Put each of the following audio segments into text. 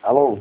Alô?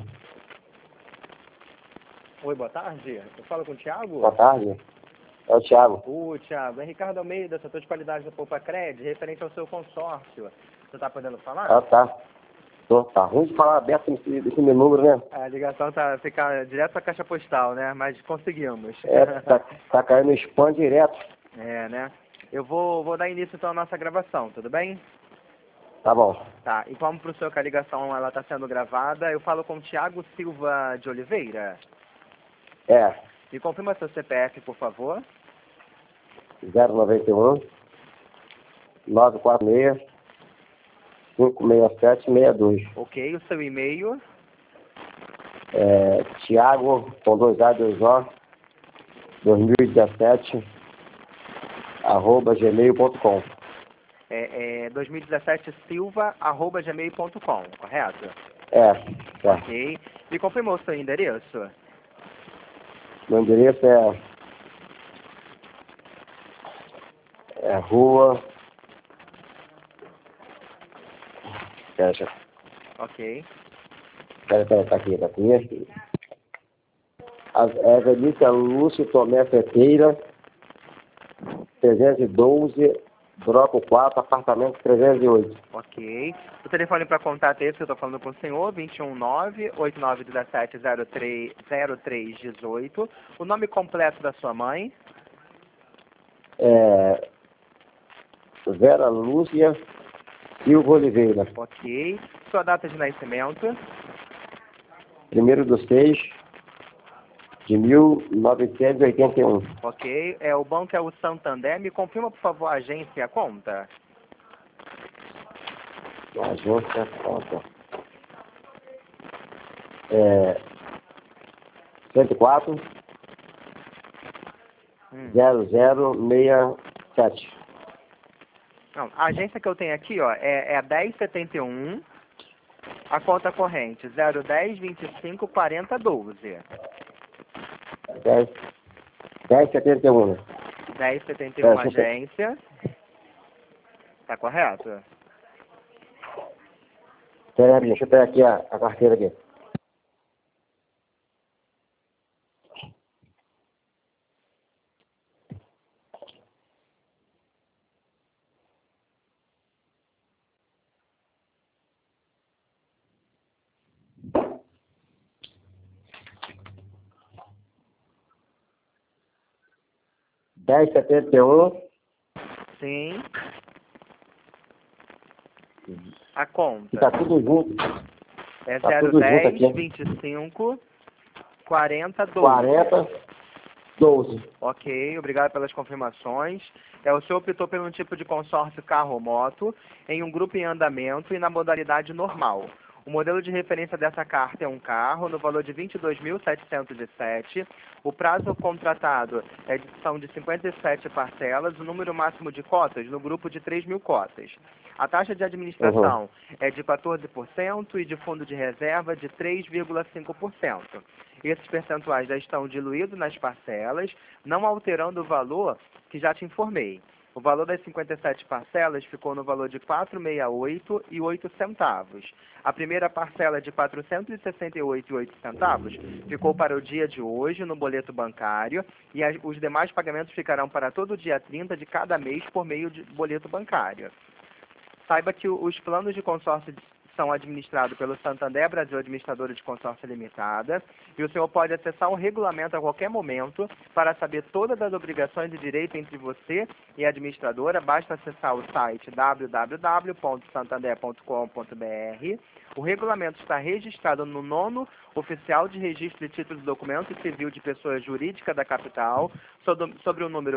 Oi, boa tarde. Eu falo com o Thiago? Boa tarde. É o Thiago. Thiago, é Ricardo Almeida, setor de qualidade da Poupa Cred, referente ao seu consórcio. Você está podendo falar? Ah, tá. Tá ruim de falar aberto desse meu número, né? A ligação fica direto para a caixa postal, né? Mas conseguimos. Tá caindo no spam direto. É, né? Eu vou dar início então à nossa gravação, tudo bem? Tá bom. Tá, e como para o senhor que a ligação está sendo gravada, eu falo com o Thiago Silva de Oliveira. É. Me confirma seu CPF, por favor. 091 946 56762. Ok, o seu e-mail. Thiago, com 2A2O, 2017, @gmail.com. 2017 silva@gmail.com, correto? Tá. Ok. Me confirmou o seu endereço? Meu endereço é rua... Ok. Pera, tá aqui. Avenida Lúcio Tomé Ferreira, 312, bloco 4, apartamento 308. Ok. O telefone para contato é esse que eu estou falando com o senhor, 219-8917-0318. O nome completo da sua mãe? Vera Lúcia Silva Oliveira. Ok. Sua data de nascimento? 1º de 6 de 1981. Ok. O banco é o Santander. Me confirma, por favor, a agência e a conta? A agência conta. 104 0067. Não, a agência que eu tenho aqui, ó, é a 1071, a conta corrente 010 25 40 12. 1071. 1071 agência. Tá correto? Peraí, deixa eu pegar aqui a carteira aqui. Dez setenta e um. Sim. A conta. Tá tudo junto. É Tá tudo junto 010 aqui. 25 40 12. 40 12. Ok, obrigado pelas confirmações. O senhor optou por um tipo de consórcio carro ou moto em um grupo em andamento e na modalidade normal. O modelo de referência dessa carta é um carro no valor de 22.707. O prazo contratado são de 57 parcelas, o número máximo de cotas no grupo de 3.000 cotas. A taxa de administração é de 14% e de fundo de reserva de 3,5%. Esses percentuais já estão diluídos nas parcelas, não alterando o valor que já te informei. O valor das 57 parcelas ficou no valor de R$ 468,08. A primeira parcela de R$ 468,08 ficou para o dia de hoje no boleto bancário e os demais pagamentos ficarão para todo o dia 30 de cada mês por meio de boleto bancário. Saiba que os planos de consórcio são administrados pelo Santander Brasil Administradora de Consórcio Limitada e o senhor pode acessar o regulamento a qualquer momento para saber todas as obrigações e direitos entre você e a administradora. Basta acessar o site www.santander.com.br. O regulamento está registrado no 9º Oficial de Registro de Títulos e Documentos Civil de Pessoa Jurídica da Capital, sobre o número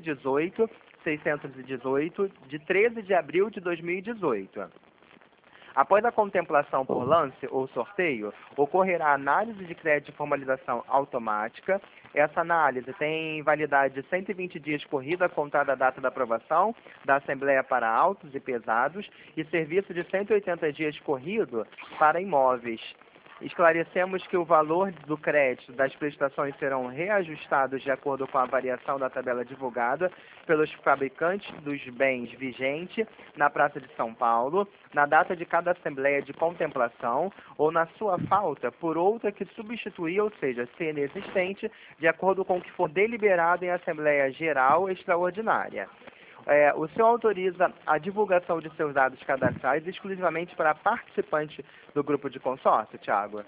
1318-618, de 13 de abril de 2018. Após a contemplação por lance ou sorteio, ocorrerá análise de crédito de formalização automática. Essa análise tem validade de 120 dias corrida a contar da data da aprovação da Assembleia para autos e pesados e serviço de 180 dias corrido para imóveis. Esclarecemos que o valor do crédito das prestações serão reajustados de acordo com a variação da tabela divulgada pelos fabricantes dos bens vigente na Praça de São Paulo, na data de cada assembleia de contemplação ou na sua falta por outra que substituir, ou seja, ser inexistente, de acordo com o que for deliberado em Assembleia Geral Extraordinária. O senhor autoriza a divulgação de seus dados cadastrais exclusivamente para participantes do grupo de consórcio, Tiago?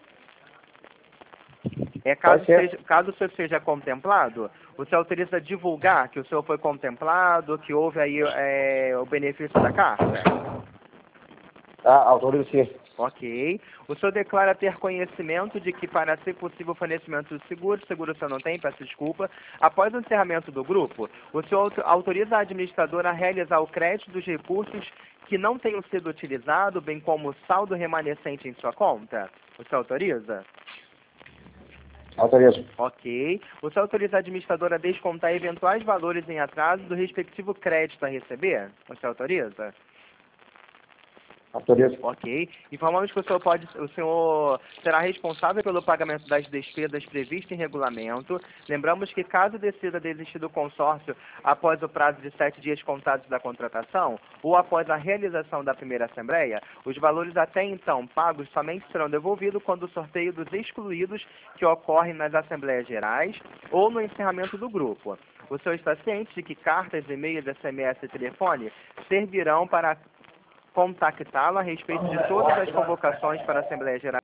Caso o senhor seja contemplado, o senhor autoriza divulgar que o senhor foi contemplado, que houve aí o benefício da carta? Autorizo sim. Ok. O senhor declara ter conhecimento de que, para ser possível o fornecimento do seguro o senhor não tem, peço desculpa, após o encerramento do grupo, o senhor autoriza a administradora a realizar o crédito dos recursos que não tenham sido utilizados, bem como o saldo remanescente em sua conta? O senhor autoriza? Autorizo. Ok. O senhor autoriza a administradora a descontar eventuais valores em atraso do respectivo crédito a receber? O senhor autoriza? Autorizo. Ok. Informamos que o senhor será responsável pelo pagamento das despesas previstas em regulamento. Lembramos que, caso decida desistir do consórcio após o prazo de 7 dias contados da contratação ou após a realização da primeira assembleia, os valores até então pagos somente serão devolvidos quando o sorteio dos excluídos que ocorre nas assembleias gerais ou no encerramento do grupo. O senhor está ciente de que cartas, e-mails, SMS e telefone servirão para contactá-lo a respeito de todas as convocações para a Assembleia Geral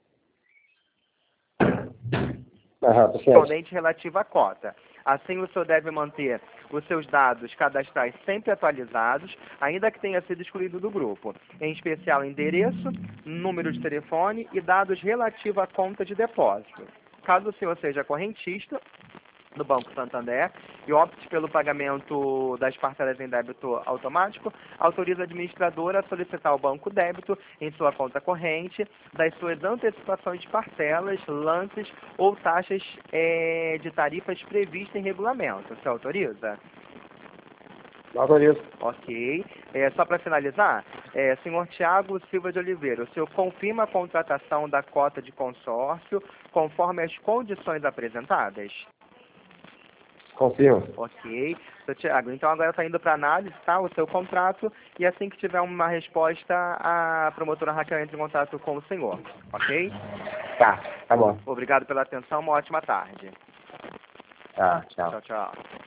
correspondente relativa à cota. Assim, o senhor deve manter os seus dados cadastrais sempre atualizados, ainda que tenha sido excluído do grupo, em especial endereço, número de telefone e dados relativos à conta de depósito. Caso o senhor seja correntista do Banco Santander e opte pelo pagamento das parcelas em débito automático, autoriza a administradora a solicitar ao banco débito em sua conta corrente das suas antecipações de parcelas, lances ou taxas de tarifas previstas em regulamento. Você autoriza? Autorizo. Ok. Só para finalizar, senhor Tiago Silva de Oliveira, o senhor confirma a contratação da cota de consórcio conforme as condições apresentadas? Confirmo. Ok. Seu Tiago, então agora está indo para análise, tá? O seu contrato, e assim que tiver uma resposta, a promotora Raquel entra em contato com o senhor. Ok? Tá bom. Obrigado pela atenção, uma ótima tarde. Tá, tchau. Tchau, tchau.